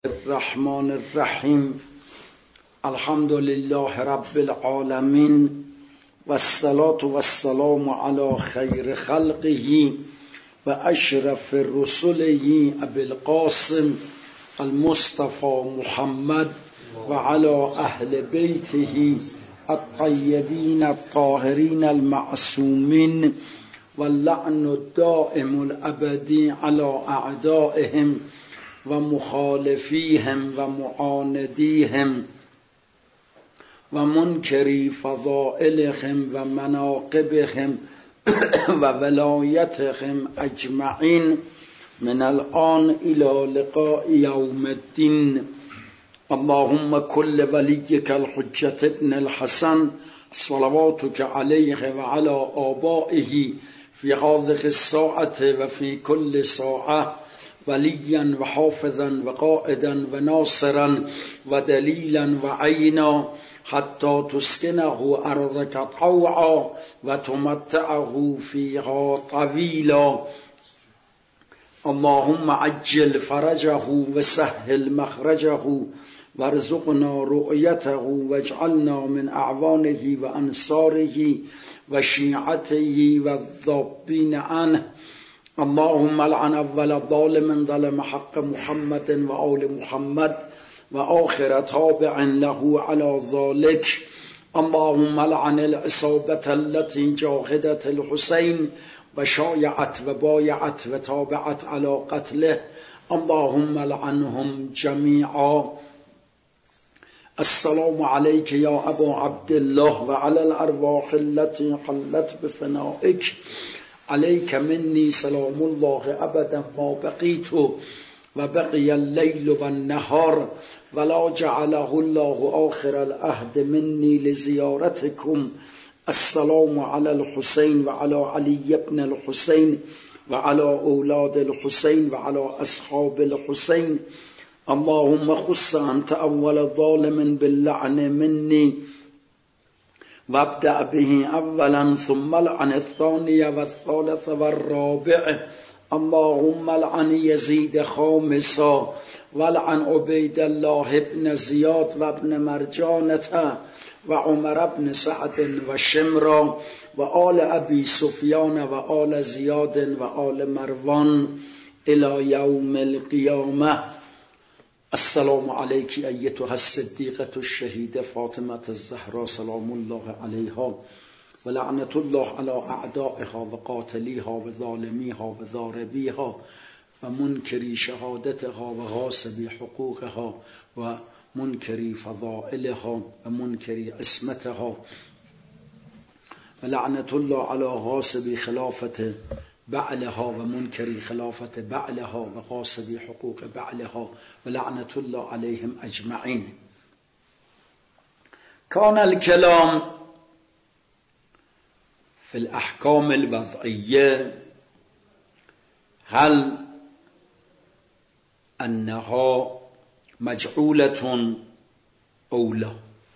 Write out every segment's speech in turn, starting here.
الرحمن الرحیم الحمد لله رب العالمین والصلاة والسلام على خیر خلقه و اشرف رسله ابی القاسم المصطفى محمد و على اهل بیته الطیبین الطاهرین المعصومین واللعن الدائم الابدی على اعدائهم و مخالفیهم و معاندیهم و منکری فضائلهم و مناقبهم و ولایتهم اجمعین من الان الى لقاء یوم الدین. اللهم كل وليك الحجة ابن الحسن صلواتك عليه وعلى آبائه في هذه الساعة وفي كل ساعة وليا وحافظا وقائدا وناصرا ودليلا وعينا حتى تسكنه أرضك طوعا وتمتعه فيها طويلا. اللهم عجل فرجه وسهل مخرجه وارزقنا رؤيته واجعلنا من أعوانه وأنصاره وشيعته والذابين عنه. اللهم لعن اول ظالم ظلم حق محمد وآل محمد وآخر تابع له على ذلك. اللهم لعن العصابة التي جاهدت الحسين وشايعت وبايعت وتابعت على قتله. اللهم لعنهم جميعا. السلام عليك يا أبا عبد الله وعلى الأرواح التي حلت بفنائك. عليك مني سلام الله أبدا ما بقيت وبقي الليل والنهار ولا جعله الله آخر العهد مني لزيارتكم. السلام على الحسين وعلى علي بن الحسين وعلى أولاد الحسين وعلى أصحاب الحسين. اللهم خص أنت أول ظالم باللعن مني وابدأ به أولا ثم لعن الثاني والثالث والرابع. اللهم لعن يزيد خامسا ولعن عبيد الله بن زياد وابن مرجانة وعمر بن سعد وشمرا وآل أبي سفيان وآل زياد وآل مروان إلى يوم القيامة. السلام عليك أيتها الصديقة الشهيدة فاطمة الزهراء سلام الله عليها ولعنة الله على أعدائها وقاتليها وظالميها وضاربيها ومنكري شهادتها وغاصبي حقوقها ومنكري فضائلها ومنكري عصمتها ولعنة الله على غاصبي خلافة بعلها ومنكر خلافة بعلها وغاصب حقوق بعلها ولعنة الله عليهم أجمعين. كان الكلام في الأحكام الوضعية هل أنها مجعولة أو لا،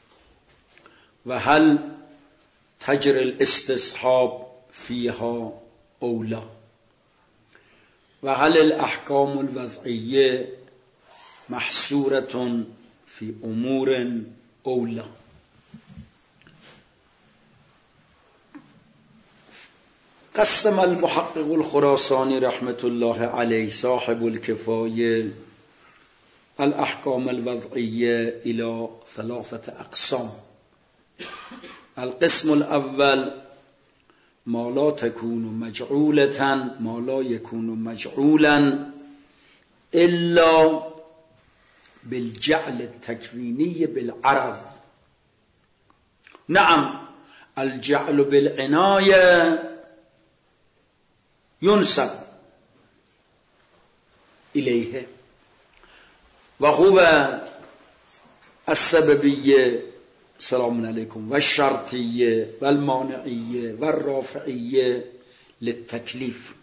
وهل تجري الاستصحاب فيها أو لا، وهل الأحكام الوضعية محصورة في أمور أو لا. قسم المحقق الخراساني رحمة الله عليه صاحب الكفاية الأحكام الوضعية إلى 3 أقسام. القسم الأول ما لا تكون مجعولة ما لا يكون مجعولا إلا بالجعل التكويني بالعرض. نعم الجعل بالعناية ينسب إليه وهو السببية سلام عليكم والشرطية والمانعية والرافعية للتكليف.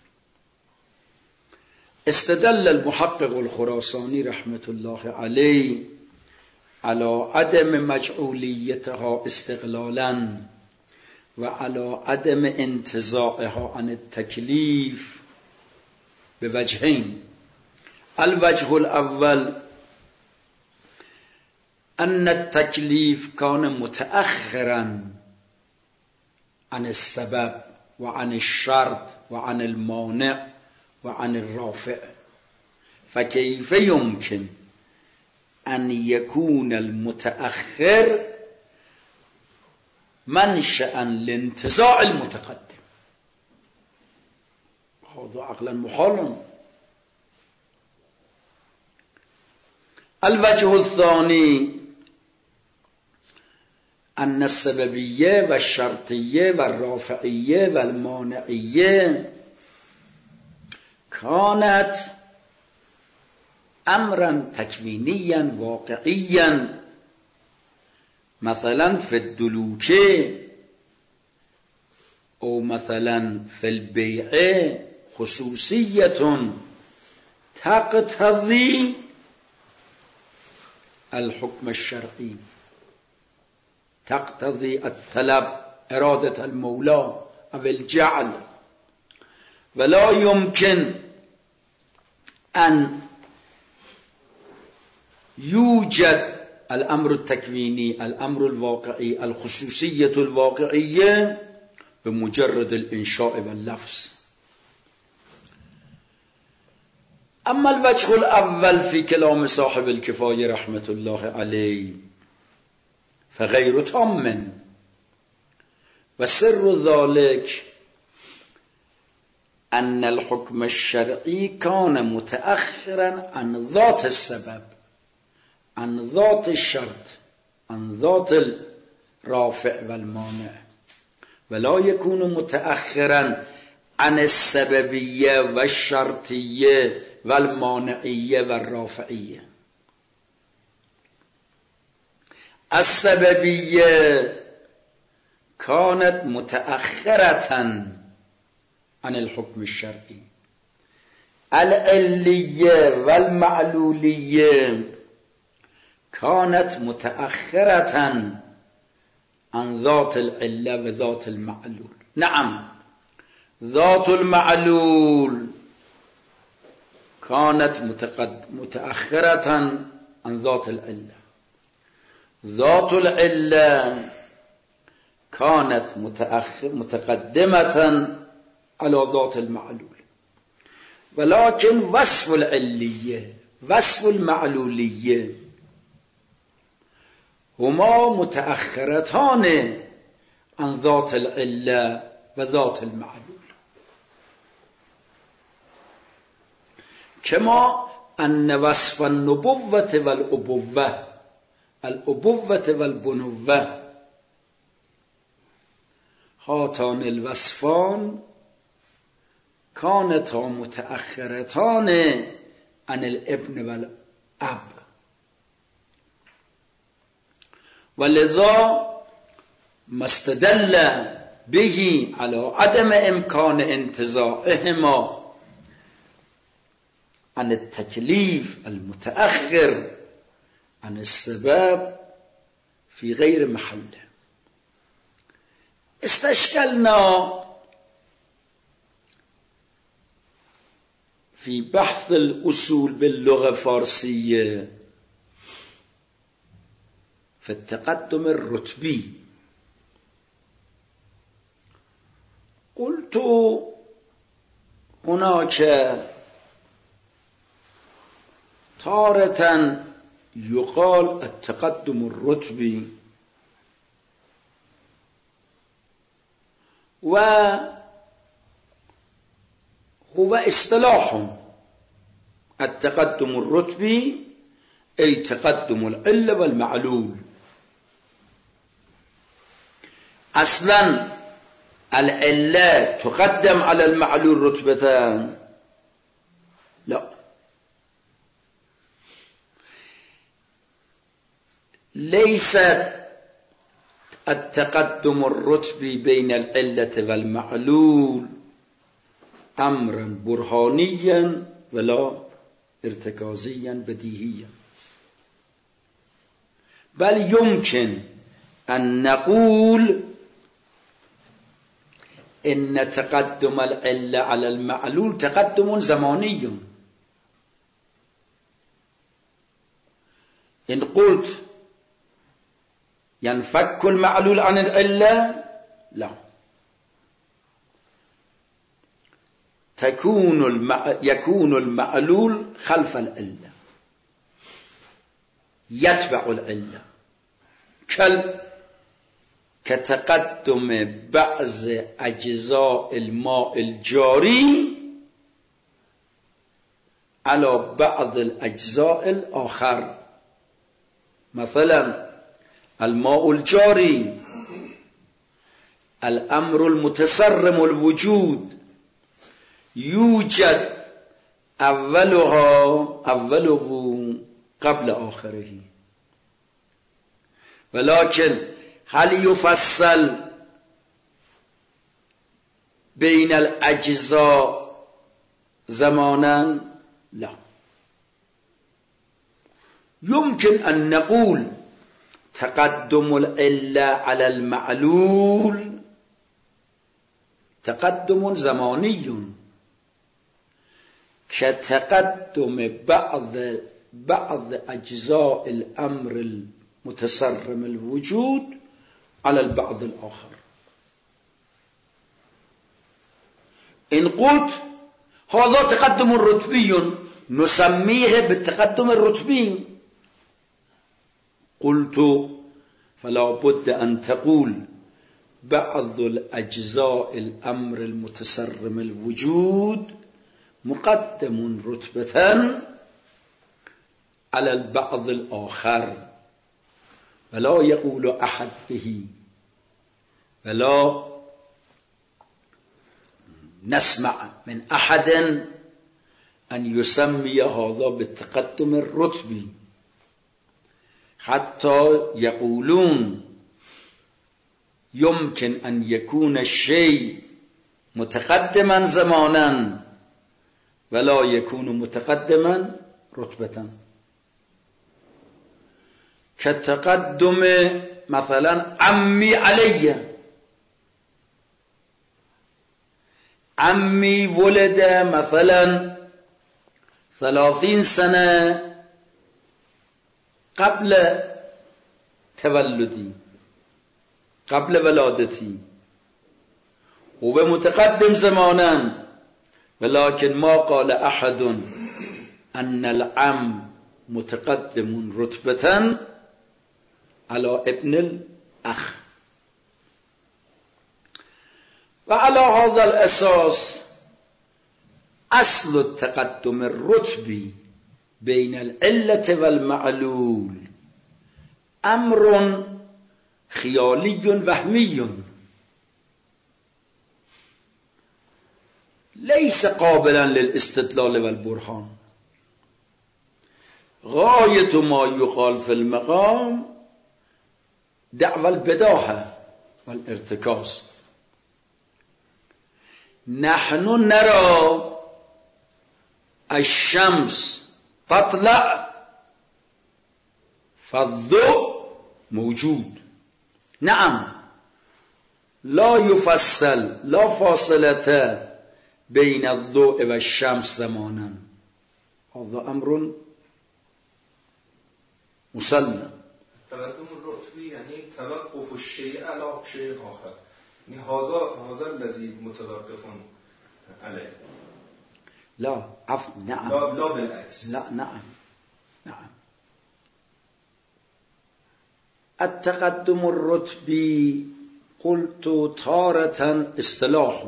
استدل المحقق الخراساني رحمة الله عليه على عدم مجعوليتها استقلالا وعلى عدم انتزاعها عن التكليف بوجهين. الوجه الأول ان التکلیف کان متأخرا عن السبب و عن الشرط و عن المانع و عن الرافع فكيف يمكن ان يكون المتأخر منشأ لانتزاع المتقدم؟ هذا عقلا محال. الوجه الثاني أن السببية والشرطية والرافعية والمانعية كانت أمرا تكوينيا واقعيا، مثلا في الدلوك أو مثلا في البيع خصوصية تقتضي الحكم الشرعي، تقتضي الطلب، إرادة المولى أو الجعل، ولا يمكن أن يوجد الأمر التكويني، الأمر الواقعي، الخصوصية الواقعية بمجرد الإنشاء واللفظ. أما الوجه الأول في كلام صاحب الكفاية رحمة الله عليه فغير تام، وسر ذلك أن الحكم الشرعي كان متأخرا عن ذات السبب، عن ذات الشرط، عن ذات الرافع والمانع، ولا يكون متأخرا عن السببية والشرطية والمانعية والرافعية. السببية كانت متأخرة عن الحكم الشرعي، العلية والمعلولية كانت متأخرة عن ذات العلة وذات المعلول. نعم، ذات المعلول كانت متأخرة عن ذات العلة، ذات العلة كانت متقدمة على ذات المعلول، ولكن وصف العلية وصف المعلولية هما متأخرتان عن ذات العلة وذات المعلول، كما أن وصف النبوة والأبوة، الأبوة والبنوة، هاتان الوصفان كانتا متأخرتان عن الابن والأب، ولذا ما استدل به على عدم إمكان انتزاعهما عن التكليف المتأخر عن السبب في غير محله. استشكلنا في بحث الأصول باللغة الفارسية في التقدم الرتبي. قلت هناك تارة يقال التقدم الرتبي، وهو اصطلاح التقدم الرتبي أي تقدم العلة والمعلول. أصلا العلة تقدم على المعلول رتبتان؟ لا، ليس التقدم الرتبي بين العلة والمعلول أمرا برهانيا ولا ارتكازيا بديهيا، بل يمكن أن نقول إن تقدم العلة على المعلول تقدم زماني. إن قلت ينفك المعلول عن العلة؟ لا، يكون المعلول خلف العلة، يتبع العلة، كتقدم بعض أجزاء الماء الجاري على بعض الأجزاء الآخر. مثلا الماء الجاري الأمر المتسرم الوجود يوجد أوله قبل آخره، ولكن هل يفصل بين الأجزاء زمانا؟ لا. يمكن أن نقول تقدم العلة على المعلول تقدم زماني كتقدم بعض أجزاء الأمر المتسرم الوجود على البعض الآخر. إن قلت هذا تقدم رتبي نسميه بالتقدم الرتبي، قلت فلا بد أن تقول بعض الأجزاء الأمر المتسرم الوجود مقدم رتبة على البعض الآخر، ولا يقول أحد به، ولا نسمع من أحد أن يسمي هذا بالتقدم الرتبي، حتى يقولون يمكن أن يكون الشيء متقدما زمانا ولا يكون متقدما رتبة، كتقدم مثلا عمي علي، عمي ولد مثلا 30 سنة قبل تولدي، قبل ولادتي، هو متقدم زمانا، ولكن ما قال أحد أن العم متقدم رتبة على ابن الأخ. وعلى هذا الأساس أصل التقدم الرتبي بين العلة والمعلول أمر خيالي وهمي ليس قابلا للاستدلال والبرهان. غاية ما يقال في المقام دعوى البداهة والارتكاز. نحن نرى الشمس تطلع فالضوء موجود، نعم، لا يفصل، لا فاصلة بين الضوء والشمس زمانا، هذا أمر مسلم. تقدم الرتبي يعني توقف الشيء على شيء آخر، يعني هذا الذي متوقف عليه. لا نعم، لا بالعكس. لا نعم. التقدم الرتبي قلت تارة اصطلاح،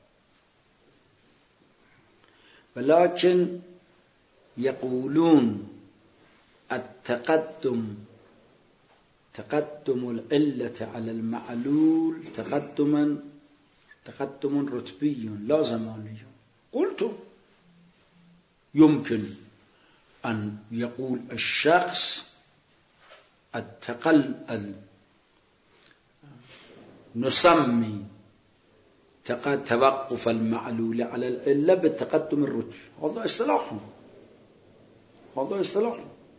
ولكن يقولون التقدم العلة على المعلول تقدم رتبي لا زماني. قلت يمكن أن يقول الشخص نسمي توقف المعلول على العلة بالتقدم الرتبي، هذا اصطلاح.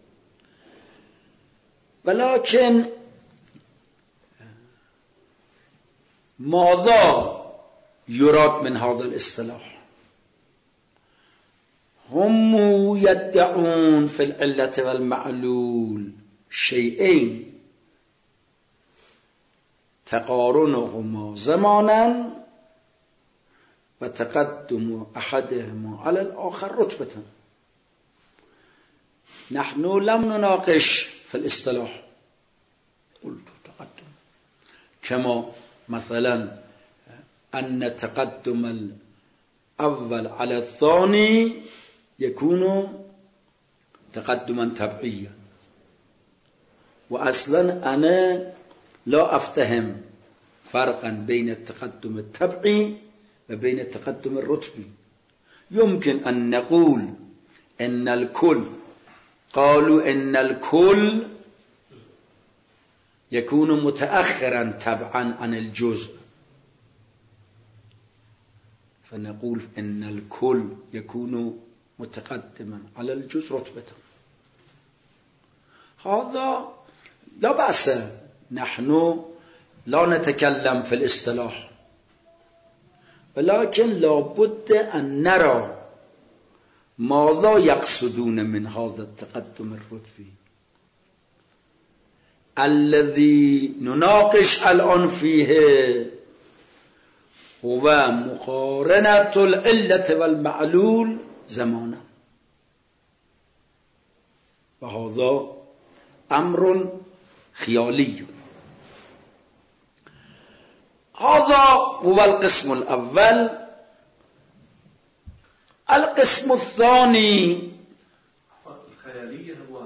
ولكن ماذا يراد من هذا الاصطلاح؟ هم يدعون في العلة والمعلول شيئين، تقارنهما زمانا و تقدم احدهما على الاخر رتبة. نحن لم نناقش في الاصطلاح، قلت تقدم كما مثلا أن تقدم الأول على الثاني يكون تقدما تبعيا، وأصلا أنا لا أفتهم فرقا بين التقدم التبعي وبين التقدم الرتبي. يمكن أن نقول إن الكل، قالوا إن الكل يكون متأخرا تبعا عن الجزء، فنقول إن الكل يكون متقدما على الجزء رتبة. هذا لا بأس، نحن لا نتكلم في الاصطلاح، ولكن لا بد أن نرى ماذا يقصدون من هذا التقدم الرتبي الذي نناقش الآن فيه. هو مقارنة العلة والمعلول زمانا، وهذا أمر خيالي. هذا هو القسم الأول. القسم الثاني الخيالية هو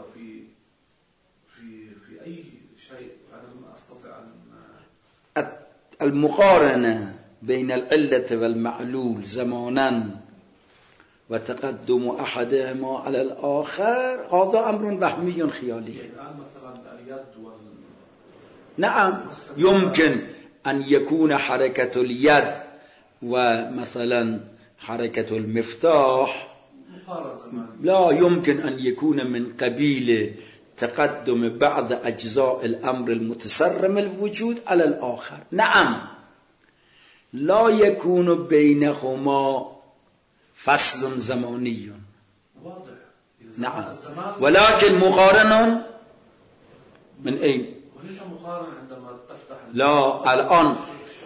في أي شيء. أنا ما أستطيع أن المقارنة بين العلة والمعلول زمانا وتقدم أحدهما على الآخر، هذا أمر وهمي خيالي. الآن مثلا اليد نعم، يمكن أن يكون حركة اليد ومثلا حركة المفتاح لا يمكن أن يكون من قبيل تقدم بعض أجزاء الأمر المتسرم الوجود على الآخر. نعم، لا يكون بينهما فصل زماني واضح. نعم، ولكن مقارن من أين؟ وليس مقارن عندما تفتح لا، الآن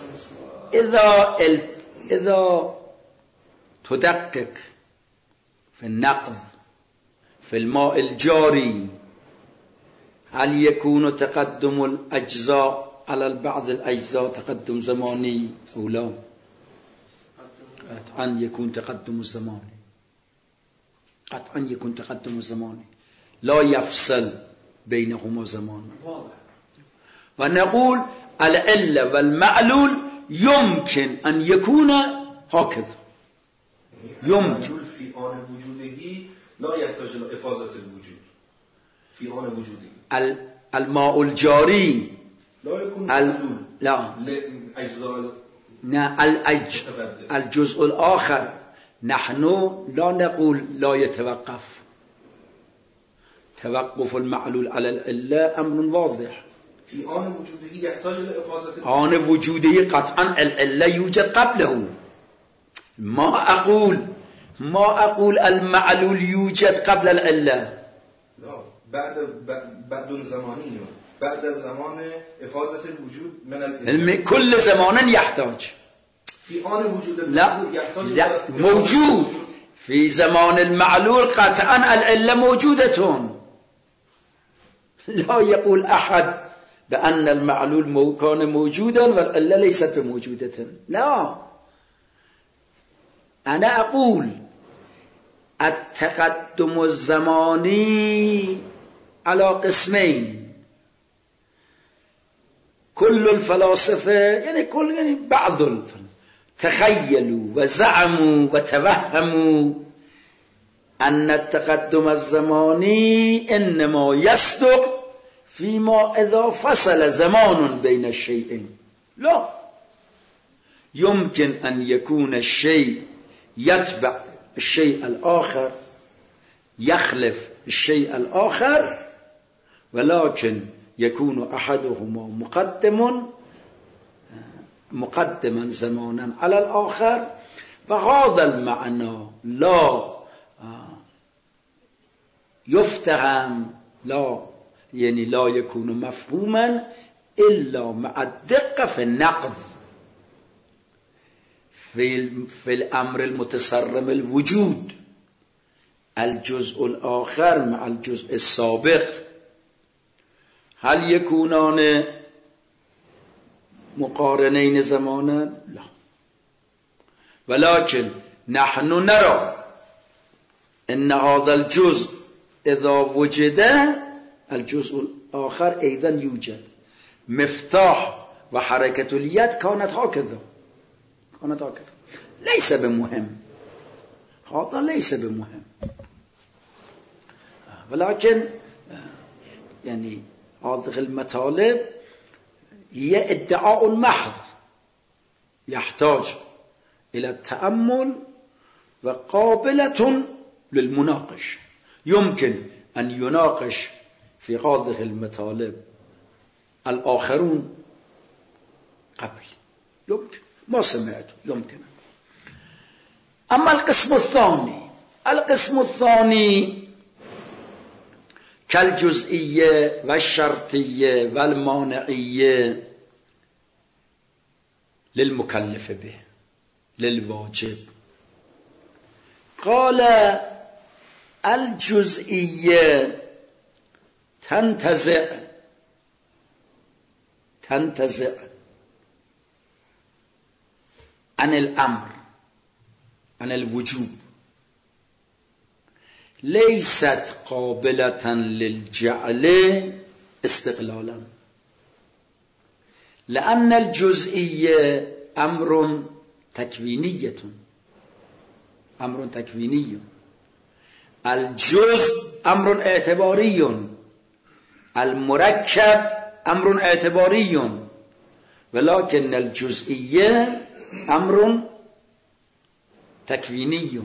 إذا تدقق في النقض في الماء الجاري، هل يكون تقدم الأجزاء على بعض الأجزاء تقدم زماني أو لا؟ قطعا يكون تقدم الزماني، قطعا يكون تقدم الزماني، لا يفصل بينهما زمان. ونقول العلة والمعلول يمكن أن يكون هكذا. يمكن في آن وجوده لا يحتاج إلى إفاضة الوجود في آن وجوده. الماء الجاري لا يكون معلول لا لأجزاء الجزء الآخر. نحن لا نقول لا يتوقف. توقف المعلول على العلة أمر واضح. في آن وجوده يحتاج إلى إفاضة آن وجوده قطعا العلة يوجد قبله. ما أقول المعلول يوجد قبل العلة. لا، بعد زماني، بعد زمان إفاضة الوجود من العلة. كل زمان يحتاج. في آن وجود لا يحتاج موجود في زمان المعلول قطعا العلة موجودة. لا يقول أحد بأن المعلول كان موجودا والعلة ليست بموجودة. لا، أنا أقول التقدم الزماني على قسمين. كل الفلاسفة يعني بعض تخيلوا وزعموا وتوهموا أن التقدم الزماني إنما يصدق فيما إذا فصل زمان بين الشيئين. لا، يمكن أن يكون الشيء يتبع الشيء الآخر، يخلف الشيء الآخر، ولكن يكون أحدهما مقدما زمانا على الآخر. فهذا المعنى لا يفتهم، لا يكون مفهوما إلا مع الدقة في النقض في الأمر المتصرم الوجود الجزء الآخر مع الجزء السابق هل يكونان مقارنين زمانا؟ لا، ولكن نحن نرى أن هذا الجزء إذا وجد الجزء الآخر أيضا يوجد. مفتاح وحركة اليد كانت هكذا ليس بمهم، هذا ليس بمهم، ولكن يعني هذه المطالب هي ادعاء محض يحتاج إلى التأمل وقابلة للمناقش. يمكن أن يناقش في هذه المطالب الآخرون قبل، يمكن، ما سمعت، يمكن. أما القسم الثاني كالجزئية والشرطية والمانعية للمكلف به للواجب. قال الجزئية تنتزع عن الأمر، عن الوجوب، ليست قابلة للجعل استقلالا، لأن الجزئية أمر تكويني، الجزء أمر اعتباري، المركب أمر اعتباري، ولكن الجزئية أمر تكويني.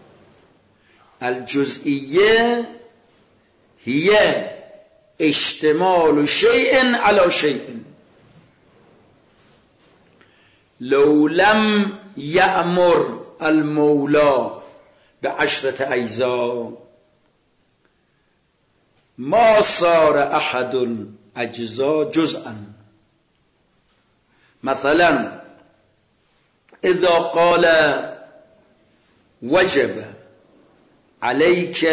الجزئية هي اشتمال شيء على شيء. لو لم يأمر المولى ب10 أجزاء ما صار أحد الأجزاء جزءا. مثلا إذا قال وجب عليك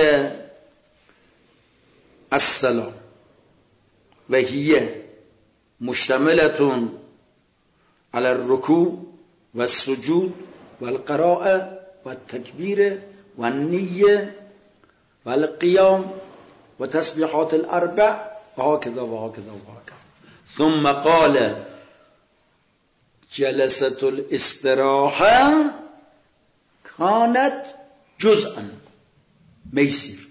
الصلاة وهي مشتملة على الركوع والسجود والقراءة والتكبير والنية والقيام وتسبيحات الأربع وهكذا وهكذا وهكذا. ثم قال جلسة الاستراحة كانت جزءا، ميسير.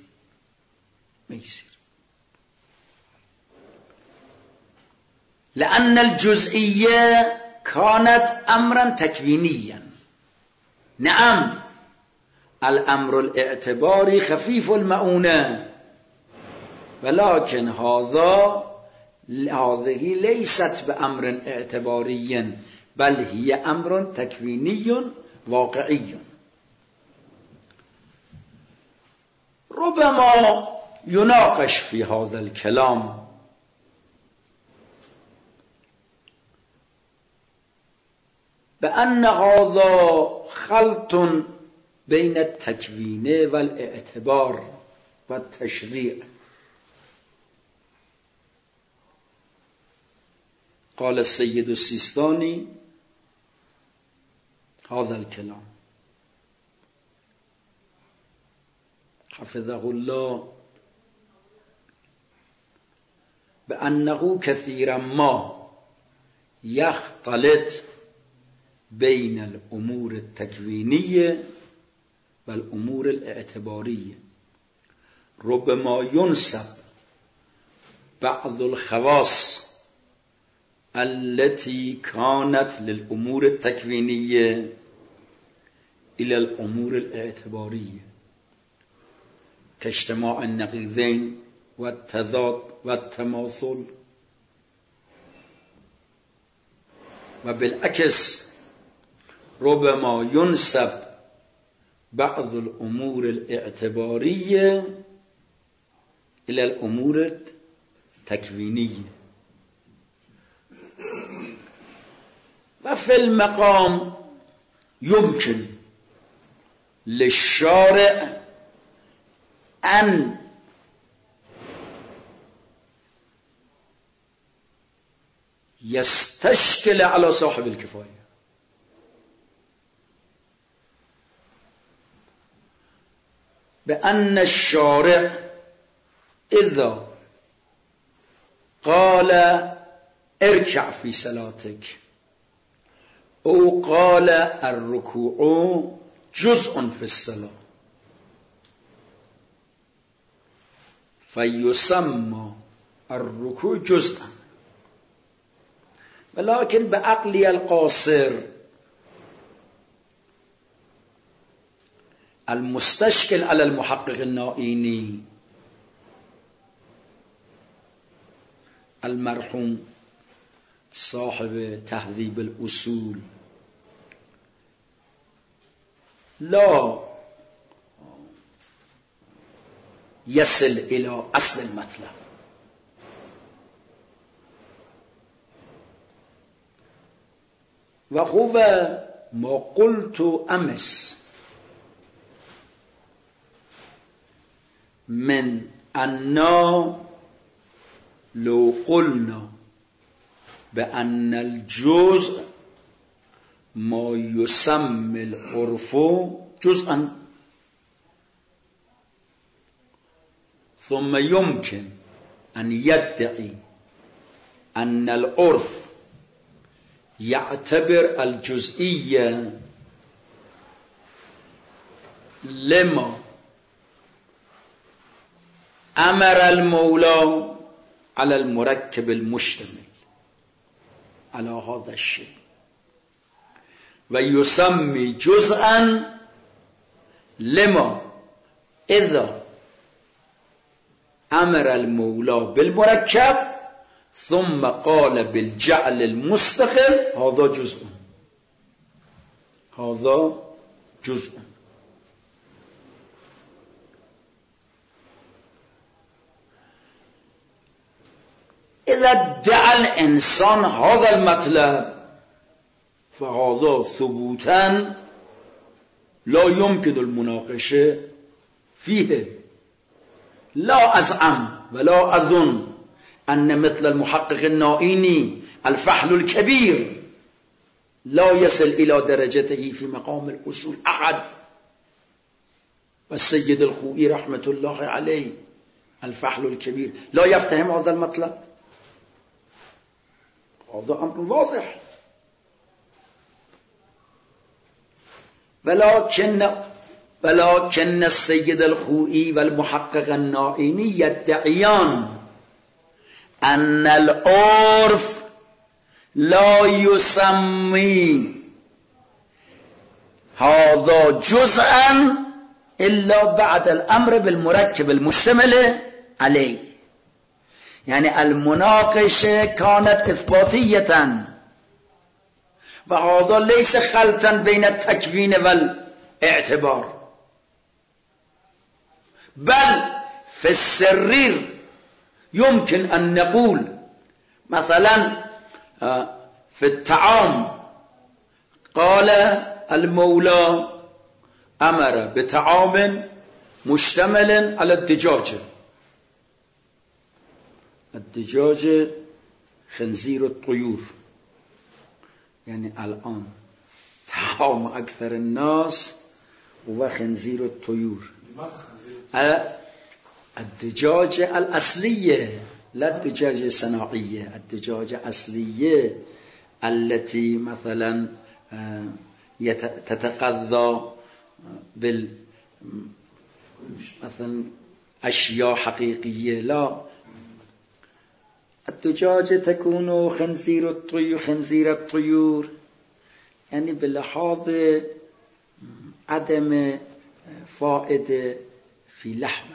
لأن الجزئية كانت أمرا تكوينيا. نعم، الأمر الاعتباري خفيف المؤونة، ولكن هذه ليست بأمر اعتباري، بل هي أمر تكويني واقعي. ربما يناقش في هذا الكلام بأن هذا خلط بين التكوين والاعتبار والتشريع. قال السيد السيستاني هذا الكلام حفظه الله، بأنه كثيرا ما يختلط بين الأمور التكوينية والأمور الاعتبارية. ربما ينسب بعض الخواص التي كانت للأمور التكوينية إلى الأمور الاعتبارية، كاجتماع النقيضين والتضاد والتماثل. وبالعكس ربما ينسب بعض الأمور الاعتبارية إلى الأمور التكوينية. وفي المقام يمكن للشارع أن يستشكل على صاحب الكفاية، بأن الشارع إذا قال اركع في صلاتك أو قال الركوع جزء في الصلاة فيسمى الركوع جزءا، ولكن بعقلي القاصر المستشكل على المحقق النائيني المرحوم صاحب تهذيب الأصول لا يصل إلى أصل المطلب، وهو ما قلت أمس من أننا لو قلنا بأن الجزء ما يسمى العرف جزءا، ثم يمكن أن يدعي أن العرف يعتبر الجزئية لما أمر المولى على المركب المشتمل على هذا الشيء، ويسمي جزءا لما إذا أمر المولى بالمركب ثم قال بالجعل المستقل هذا جزء، هذا جزء. إذا ادعى الإنسان هذا المطلب فهذا ثبوتا لا يمكن المناقشة فيه. لا أزعم ولا أظن أن مثل المحقق النائيني الفحل الكبير لا يصل إلى درجته في مقام الأصول أحد، والسيد الخوئي رحمة الله عليه الفحل الكبير لا يفتهم هذا المطلب، هذا أمر واضح. ولكن السيد الخوئي والمحقق النائيني يدعيان أن العرف لا يسمي هذا جزءا إلا بعد الأمر بالمركب المشتمل عليه، يعني المناقشة كانت إثباتية، وهذا ليس خلطا بين التكوين والاعتبار، بل في السرير يمكن أن نقول مثلا في الطعام قال المولى أمر بطعام مشتمل على الدجاجة، الدجاجة خنزير الطيور، يعني الآن طعام أكثر الناس هو خنزير الطيور، الدجاجة الأصلية لا الدجاجة الصناعية، الدجاجة الأصلية التي مثلا تتغذى مثلا أشياء حقيقية، لا، الدجاجة تكون خنزير الطيور يعني بلحاظ عدم فائدة في لحمه،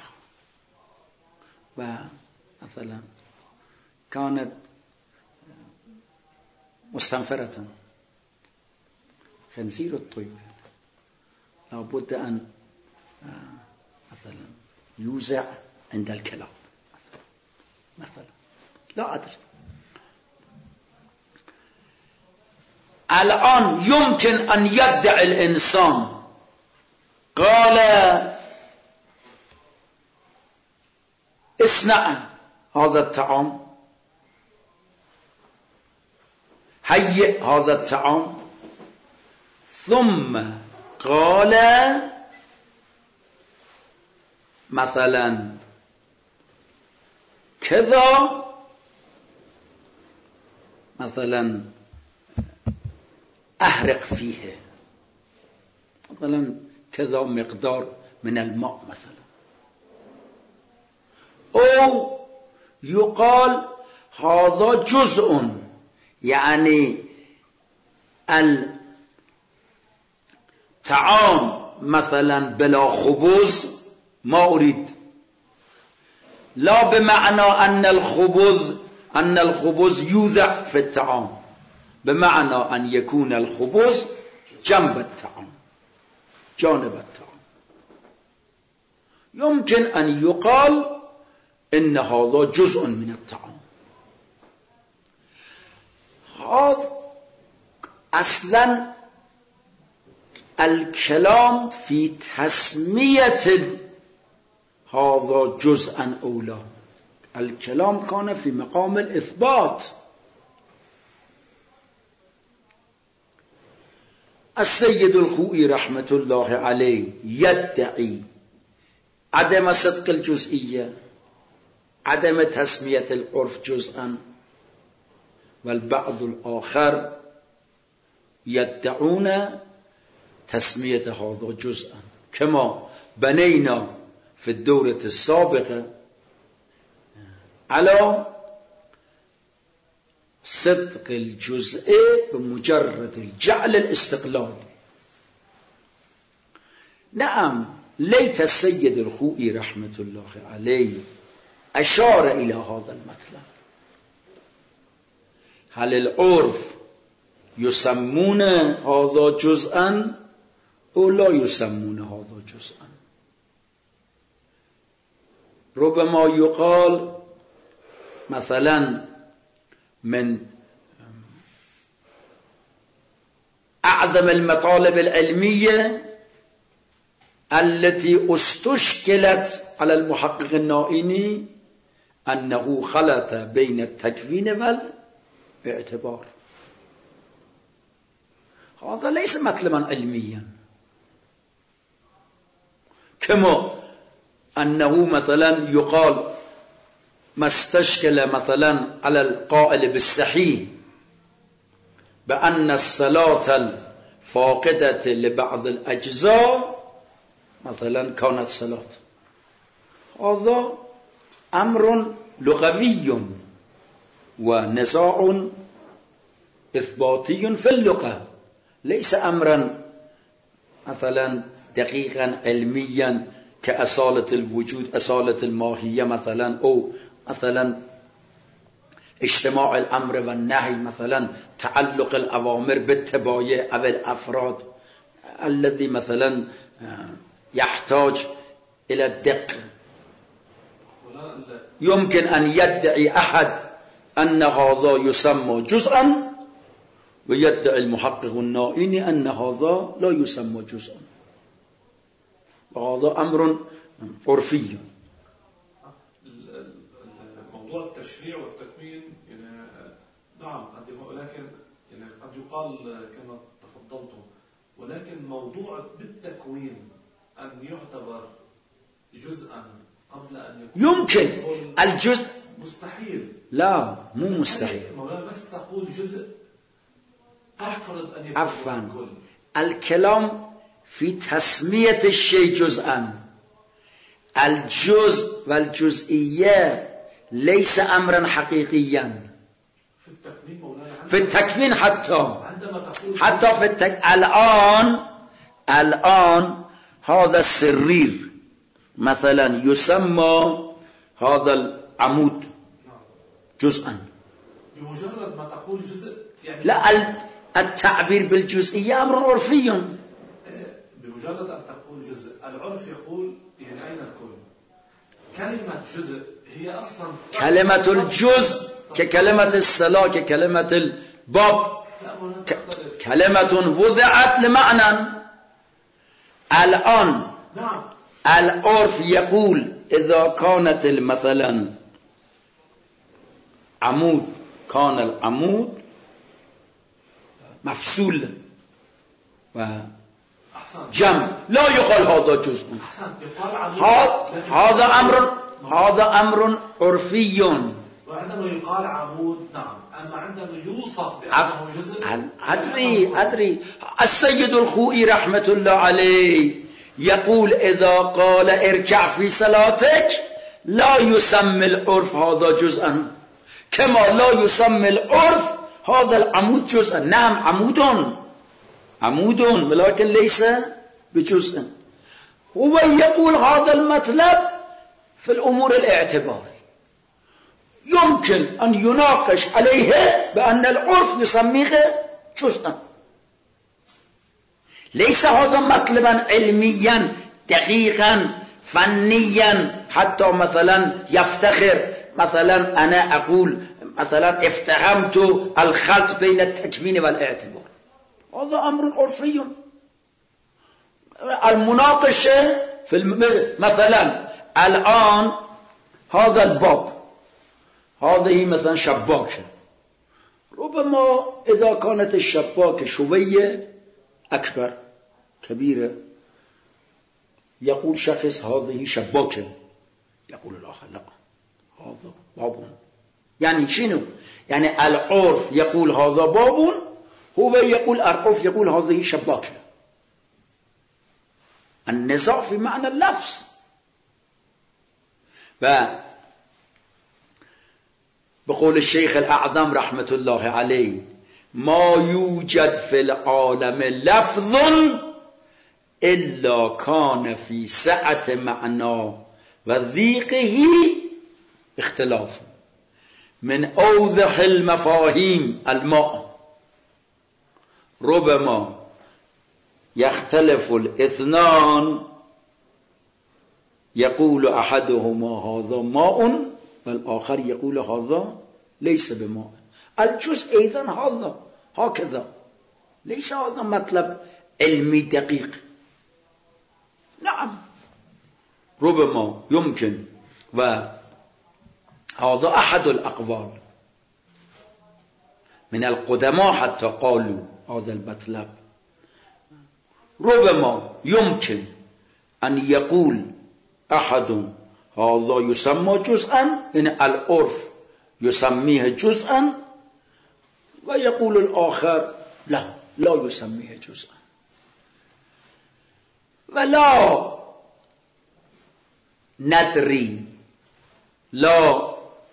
ومثلا كانت مستنفرة خنزير الطيور لابد أن مثلا يوزع عند الكلاب مثلا، لا أدري. الآن يمكن أن يدعي الإنسان قال اصنع هذا الطعام، هيئ هذا الطعام، ثم قال مثلا كذا، مثلا أحرق فيه مثلا كذا مقدار من الماء مثلا، أو يقال هذا جزء، يعني الطعام مثلا بلا خبز ما أريد، لا بمعنى أن الخبز يوضع في الطعام، بمعنى أن يكون الخبز جنب الطعام، جانب الطعام. يمكن أن يقال إن هذا جزء من الطعام. هذا أصلا الكلام في تسمية هذا جزءا أو لا، الكلام كان في مقام الإثبات. السيد الخوئي رحمة الله عليه يدعي عدم صدق الجزئية، عدم تسمية العرف جزءا، والبعض الآخر يدعون تسمية هذا جزءا، كما بنينا في الدورة السابقة على صدق الجزء بمجرد الجعل الاستقلال. نعم، ليت السيد الخوئي رحمة الله عليه أشار إلى هذا المطلب. هل العرف يسمون هذا جزءا أو لا يسمون هذا جزءا؟ ربما يقال مثلا من أعظم المطالب العلمية التي استشكلت على المحقق النائيني أنه خلط بين التكوين والاعتبار. هذا ليس مطلبا علميا، كما أنه مثلا يقال ما استشكل مثلا على القائل بالصحيح بأن الصلاة الفاقدة لبعض الأجزاء مثلا كانت صلاة. هذا أمر لغوي ونزاع إثباتي في اللغة، ليس أمرا مثلا دقيقا علميا كأصالة الوجود، أصالة الماهية مثلا، أو مثلا اجتماع الأمر والنهي، مثلا تعلق الأوامر بالتبايع أو الأفراد الذي مثلا يحتاج إلى الدقة. يمكن أن يدعي أحد أن هذا يسمى جزءا، ويدعي المحقق النائيني أن هذا لا يسمى جزءا، وهذا أمر عرفي. موضوع التشريع والتكوين يعني نعم ولكن يعني قد يقال كما تفضلتم، ولكن موضوع بالتكوين أن يعتبر جزءا قبل أن يكون يمكن الجزء مستحيل. لا، مو مستحيل. مولانا بس تقول جزء، تفرض أن يكون عفوا، الكلام في تسمية الشيء جزءا. الجزء والجزئية ليس أمرا حقيقيا في التكوين مولانا، في التكوين حتى في الآن هذا السرير مثلا يسمى هذا العمود جزءا، بمجرد ما تقول جزء يعني لا، التعبير بالجزئية أمر عرفي. بمجرد أن تقول جزء، العرف يقول يعني أين الكل؟ كلمة جزء هي أصلا كلمة الجزء ككلمة الصلاة، ككلمة الباب كلمة وضعت لمعنى. الآن العرف يقول إذا كانت مثلا عمود، كان العمود مفصول وجمع، لا يقال هذا جزء. هذا أمر عرفي. وعندما يقال عمود نعم، أما عندما يوصف بأنه جزء أدري السيد الخوئي رحمة الله عليه يقول إذا قال اركع في صلاتك لا يسمى العرف هذا جزءا، كما لا يسمى العرف هذا العمود جزءا. نعم عمود ولكن ليس بجزء. هو يقول هذا المطلب في الأمور الاعتبارية يمكن أن يناقش عليه بأن العرف يسميه جزءا. ليس هذا مطلبا علميا دقيقا فنيا حتى مثلا يفتخر مثلا أنا أقول مثلا افتهمت الخلط بين التكوين والاعتبار. هذا أمر عرفي. المناقشة في مثلا الآن هذا الباب، هذه مثلا شباكة، ربما إذا كانت الشباكة شوية أكبر كبيرة يقول شخص هذه شباكة، يقول الآخر لا هذا باب. يعني شنو؟ يعني العرف يقول هذا باب، هو يقول العرف يقول هذه شباكة. النزاع في معنى اللفظ. بقول الشيخ الأعظم رحمة الله عليه ما يوجد في العالم لفظ إلا كان في سعة معنى وضيقه اختلاف من أوضح المفاهيم الماء. ربما يختلف الاثنان يقول أحدهما هذا ماء والآخر يقول هذا ليس بماء. الجزء أيضا هذا هكذا، ليس هذا مطلب علمي دقيق. نعم ربما يمكن، وهذا أحد الأقوال من القدماء حتى قالوا هذا المطلب. ربما يمكن أن يقول أحد هذا يسمى جزءا، إن العرف يسميه جزءا، ويقول الآخر لا يسميه جزءا. ولا ندري، لا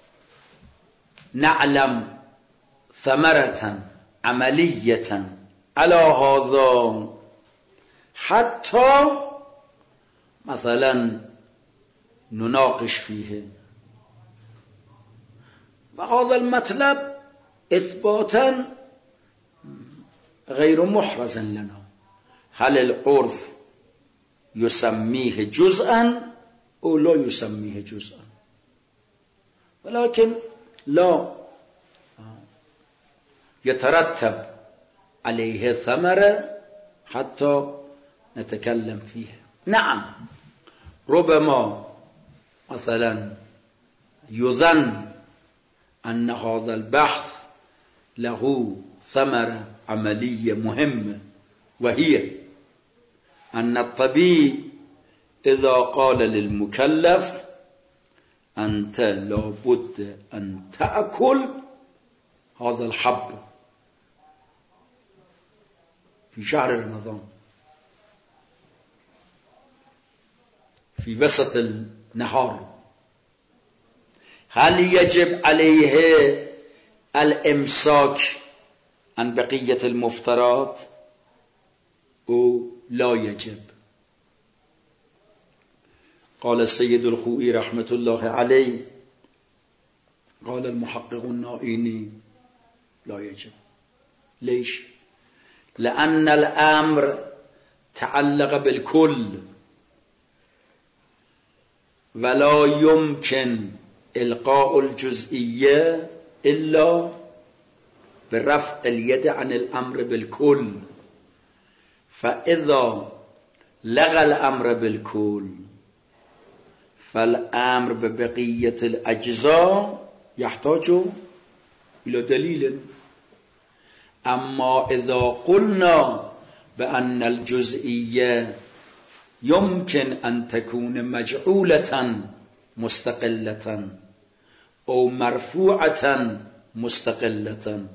نعلم ثمرة عملية على هذا حتى مثلا نناقش فيه. وهذا المطلب إثباتا غير محرز لنا، هل العرف يسميه جزءا أو لا يسميه جزءا، ولكن لا يترتب عليه ثمرة حتى نتكلم فيه. نعم ربما مثلا يظن أن هذا البحث له ثمرة عملية مهمة، وهي أن الطبيب إذا قال للمكلف أنت لابد أن تأكل هذا الحب في شهر رمضان في وسط النهار، هل يجب عليه الإمساك عن بقية المفطرات أو لا يجب؟ قال السيد الخوئي رحمة الله عليه، قال المحقق النائيني لا يجب. ليش؟ لأن الأمر تعلق بالكل، ولا يمكن إلقاء الجزئية إلا برفع اليد عن الأمر بالكل، فإذا لغى الأمر بالكل فالأمر ببقية الأجزاء يحتاج إلى دليل. أما إذا قلنا بأن الجزئية يمكن أن تكون مجعولة مستقلة أو مرفوعة مستقلة،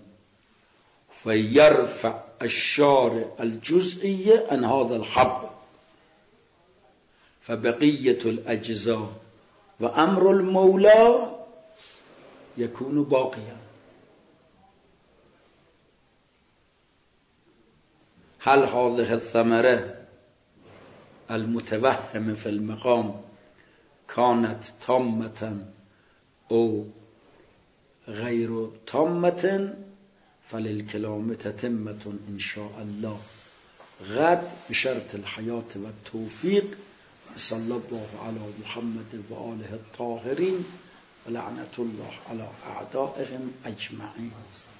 فيرفع الشارع الجزئية عن هذا الحد، فبقية الأجزاء وأمر المولى يكون باقيا. هل هذه الثمرة المتوهم في المقام كانت تامة أو غير تامة؟ فللكلام تتمة إن شاء الله غد بشرط الحياة والتوفيق. صلى الله على محمد وآله الطاهرين ولعنة الله على أعدائهم أجمعين.